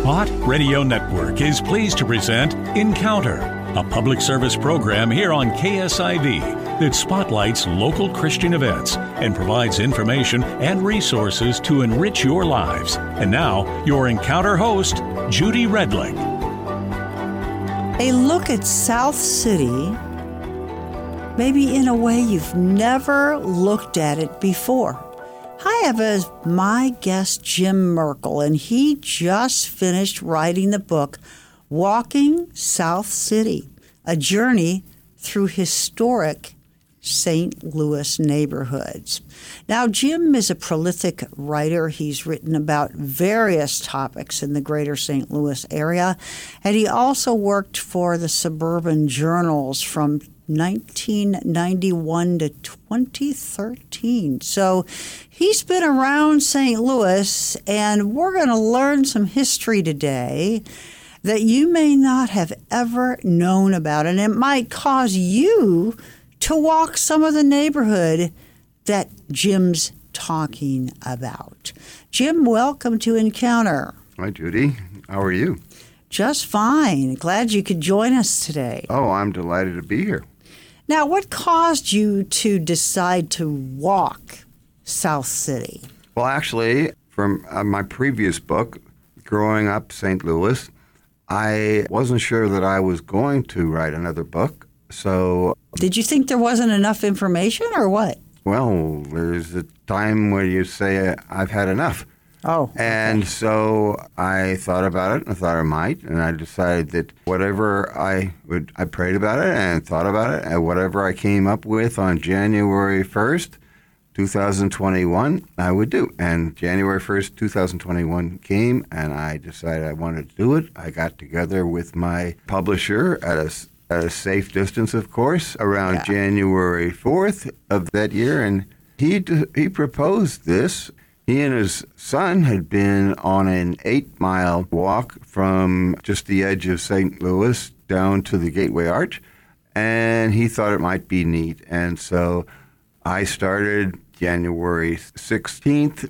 Hot Radio Network is pleased to present Encounter, a public service program here on KSIV that spotlights local Christian events and provides information and resources to enrich your lives. And now, your Encounter host, Judy Redlick. A look at South City, maybe in a way you've never looked at it before. I have as my guest Jim Merkel, and he just finished writing the book, Walking South City, a journey through historic St. Louis neighborhoods. Now, Jim is a prolific writer. He's written about various topics in the greater St. Louis area, and he also worked for the Suburban Journals from 1991 to 2013. So he's been around St. Louis, and we're going to learn some history today that you may not have ever known about, and it might cause you to walk some of the neighborhood that Jim's talking about. Jim, welcome to Encounter. Hi, Judy. How are you? Just fine. Glad you could join us today. Oh, I'm delighted to be here. Now, what caused you to decide to walk South City? Well, actually, from my previous book, Growing Up St. Louis, I wasn't sure that I was going to write another book. So, did you think there wasn't enough information or what? Well, there's a time where you say, I've had enough. Oh. And so I thought about it, and I thought I might, and I decided that whatever I prayed about it and thought about it, and whatever I came up with on January 1st, 2021, I would do. And January 1st, 2021 came, and I decided I wanted to do it. I got together with my publisher at a safe distance, of course, around January 4th of that year, and he proposed this. He and his son had been on an 8-mile walk from just the edge of St. Louis down to the Gateway Arch, and he thought it might be neat. And so I started January 16th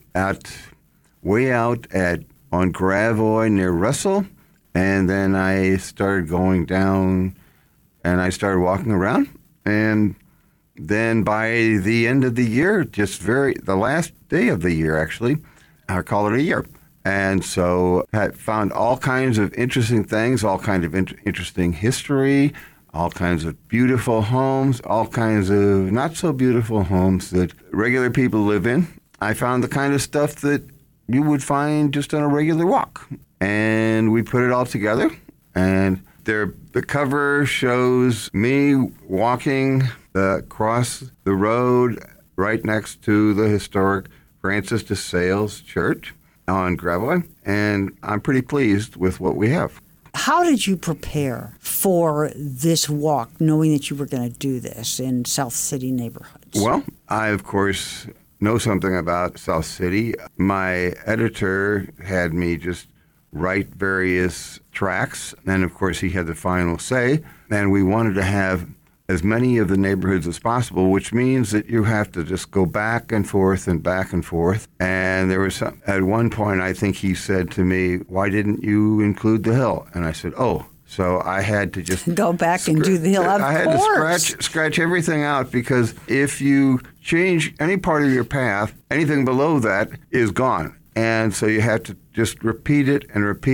way out on Gravois near Russell, and then I started going down and I started walking around. And then by the end of the year, the last day of the year, actually, I call it a year. And so I found all kinds of interesting things, all kinds of interesting history, all kinds of beautiful homes, all kinds of not so beautiful homes that regular people live in. I found the kind of stuff that you would find just on a regular walk. And we put it all together. And the cover shows me walking across the road right next to the historic Francis de Sales Church on Gravois, and I'm pretty pleased with what we have. How did you prepare for this walk, knowing that you were going to do this in South City neighborhoods? Well, I, of course, know something about South City. My editor had me just write various tracks, and of course he had the final say, and we wanted to have as many of the neighborhoods as possible, which means that you have to just go back and forth and back and forth. And there was at one point, I think he said to me, "Why didn't you include the hill?" And I said, "Oh." So I had to just go back and do the hill. Of I had course. to scratch everything out, because if you change any part of your path, anything below that is gone. And so you had to just repeat it.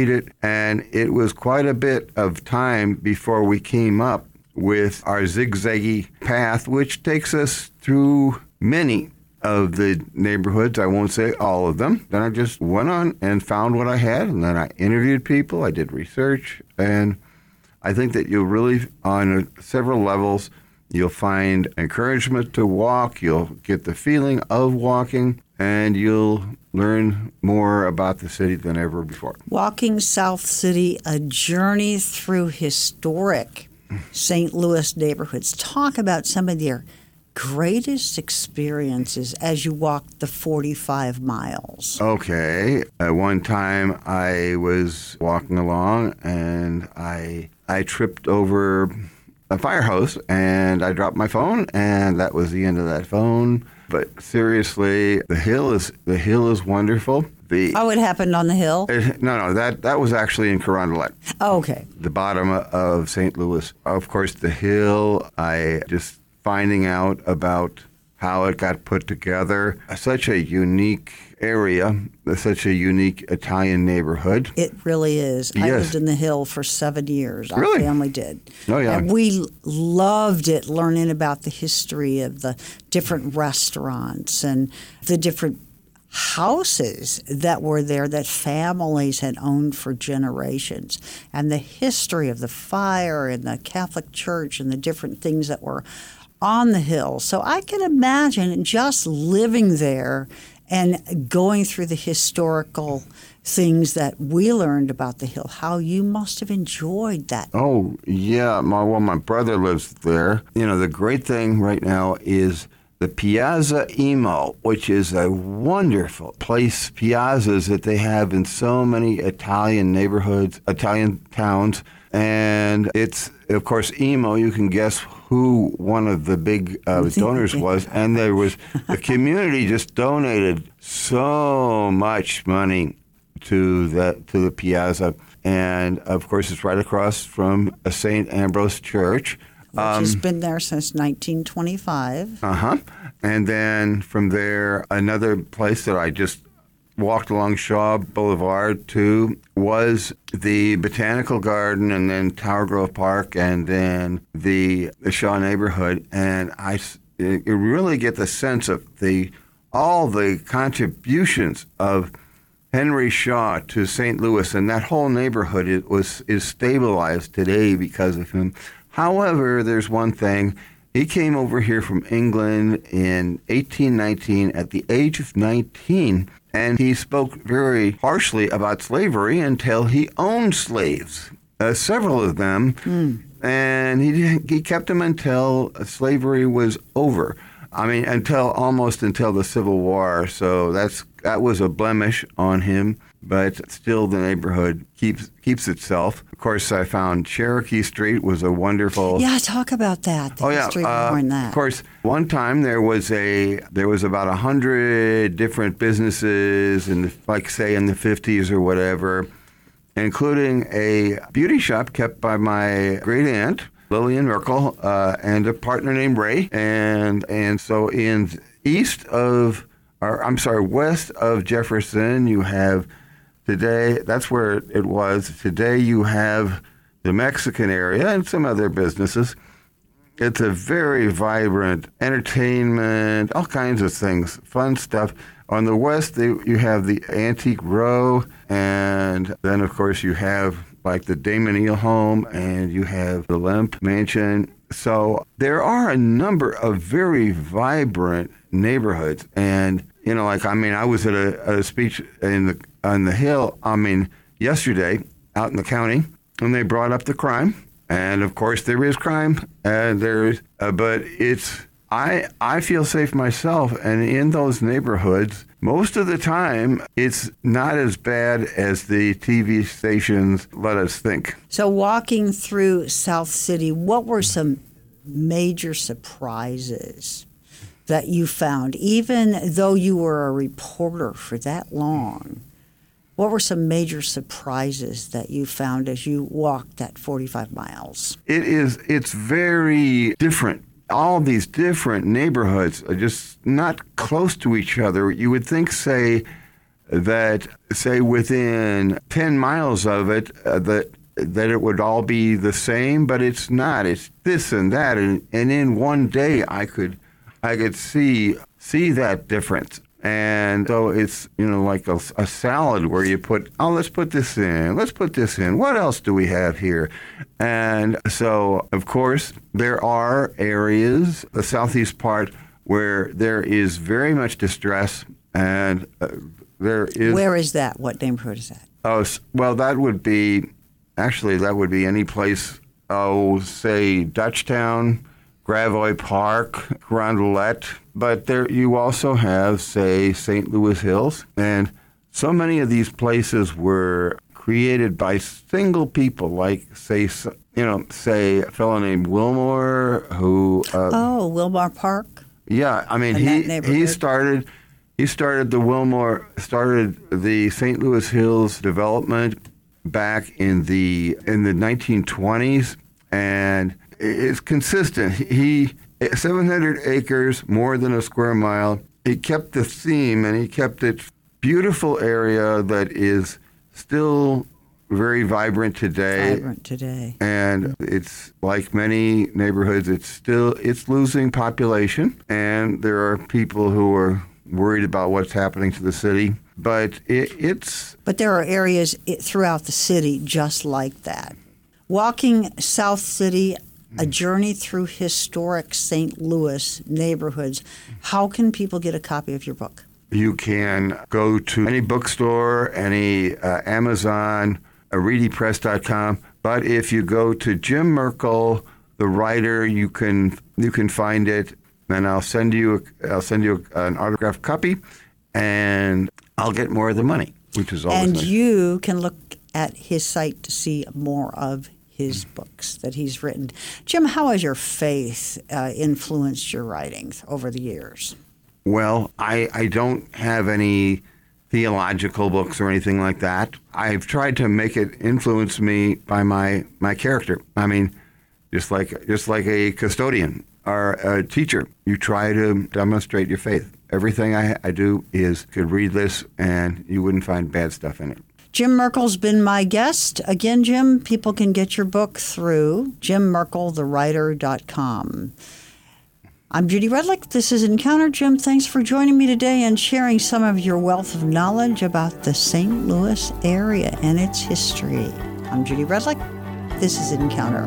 And it was quite a bit of time before we came up with our zigzaggy path, which takes us through many of the neighborhoods. I won't say all of them. Then I just went on and found what I had, and then I interviewed people. I did research, and I think that you'll really, on several levels, you'll find encouragement to walk, you'll get the feeling of walking, and you'll learn more about the city than ever before. Walking South City, a journey through historic St. Louis neighborhoods. Talk about some of your greatest experiences as you walked the 45 miles. Okay. At one time, I was walking along, and I tripped over a fire hose, and I dropped my phone, and that was the end of that phone. But seriously, the hill is wonderful. It happened on the hill? No, that was actually in Carondelet. Oh, okay. The bottom of St. Louis. Of course, the hill, I just finding out about how it got put together. Such a unique area, such a unique Italian neighborhood. It really is. Yes. I lived in the Hill for 7 years. Our Really? family did. Oh, yeah. And we loved it, learning about the history of the different restaurants and the different houses that were there that families had owned for generations, and the history of the fire and the Catholic Church and the different things that were on the hill. So I can imagine just living there and going through the historical things that we learned about the hill, how you must have enjoyed that. Oh, yeah. My brother lives there. You know, the great thing right now is the Piazza Imo, which is a wonderful place, piazzas that they have in so many Italian neighborhoods, Italian towns. And it's, of course, Imo, you can guess who one of the big donors was. And the community just donated so much money to the piazza. And, of course, it's right across from a St. Ambrose Church. Which has been there since 1925. And then from there, another place that I just walked along Shaw Boulevard to was the Botanical Garden, and then Tower Grove Park, and then the Shaw neighborhood. And you really get the sense of all the contributions of Henry Shaw to St. Louis, and that whole neighborhood is stabilized today because of him. However, there's one thing. He came over here from England in 1819 at the age of 19, and he spoke very harshly about slavery until he owned slaves, several of them, and he kept them until slavery was over. I mean, almost until the Civil War. So that was a blemish on him, but still the neighborhood keeps itself. Of course, I found Cherokee Street was a wonderful. Yeah, talk about that. The history behind that. Of course, one time there was about 100 different businesses in the 50s or whatever, including a beauty shop kept by my great aunt, Lillian Merkel, and a partner named Ray. And so west of Jefferson, you have today, that's where it was. Today you have the Mexican area and some other businesses. It's a very vibrant entertainment, all kinds of things, fun stuff. On the west, you have the Antique Row, and then, of course, you have like the Damonil home, and you have the Lemp Mansion. So there are a number of very vibrant neighborhoods. And, I was at a speech on the Hill, yesterday out in the county, and they brought up the crime. And, of course, there is crime, and but I feel safe myself, and in those neighborhoods, most of the time, it's not as bad as the TV stations let us think. So walking through South City, what were some major surprises that you found, even though you were a reporter for that long? What were some major surprises that you found as you walked that 45 miles? It's very different. All these different neighborhoods are just not close to each other. You would think, say within 10 miles of it, that it would all be the same, but it's not. It's this and that, and in one day I could see that difference. And so it's, like a salad where you let's put this in, let's put this in. What else do we have here? And so, of course, there are areas, the southeast part, where there is very much distress, and there is... Where is that? What neighborhood is that? Oh, well, that would be any place, say Dutchtown, Gravois Park, Carondelet, but there you also have, say, St. Louis Hills, and so many of these places were created by single people, like say a fellow named Wilmore, who Wilmore Park. Yeah, I mean, in that he neighborhood. started the St. Louis Hills development back in the 1920s, and it's consistent. He 700 acres, more than a square mile. He kept the theme, and he kept it beautiful area that is still very vibrant today. And it's like many neighborhoods, it's losing population, and there are people who are worried about what's happening to the city. But But there are areas throughout the city just like that. Walking South City, a journey through historic St. Louis neighborhoods. How can people get a copy of your book? You can go to any bookstore, any Amazon, readypress.com. But if you go to Jim Merkel, the writer, you can find it, and I'll send you an autographed copy, and I'll get more of the money, which is always nice. And you can look at his site to see more of his books that he's written. Jim, how has your faith influenced your writings over the years? Well, I don't have any theological books or anything like that. I've tried to make it influence me by my character. I mean, just like a custodian or a teacher, you try to demonstrate your faith. Everything I do could read this and you wouldn't find bad stuff in it. Jim Merkel's been my guest. Again, Jim, people can get your book through jimmerkelthewriter.com. I'm Judy Redlick. This is Encounter. Jim, thanks for joining me today and sharing some of your wealth of knowledge about the St. Louis area and its history. I'm Judy Redlick. This is Encounter.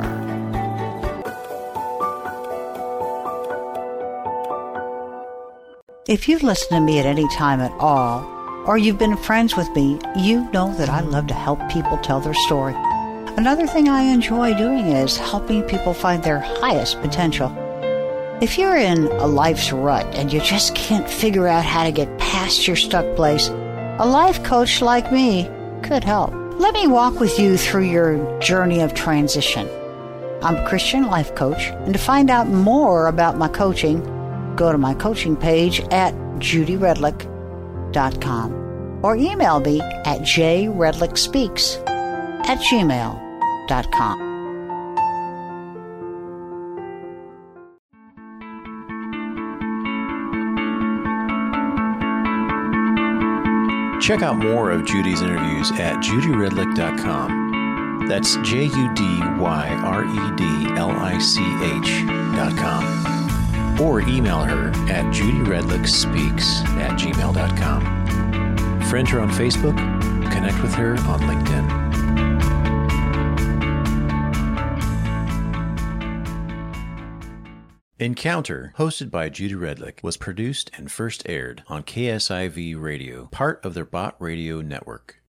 If you've listened to me at any time at all, or you've been friends with me, you know that I love to help people tell their story. Another thing I enjoy doing is helping people find their highest potential. If you're in a life's rut and you just can't figure out how to get past your stuck place, a life coach like me could help. Let me walk with you through your journey of transition. I'm a Christian life coach, and to find out more about my coaching, go to my coaching page at judyredlick.com or email me at jredlickspeaks@gmail.com. Check out more of Judy's interviews at judyredlick.com. That's JUDYREDLICH.com. Or email her at judyredlickspeaks@gmail.com. Friend her on Facebook. Connect with her on LinkedIn. Encounter, hosted by Judy Redlick, was produced and first aired on KSIV Radio, part of their Bot Radio network.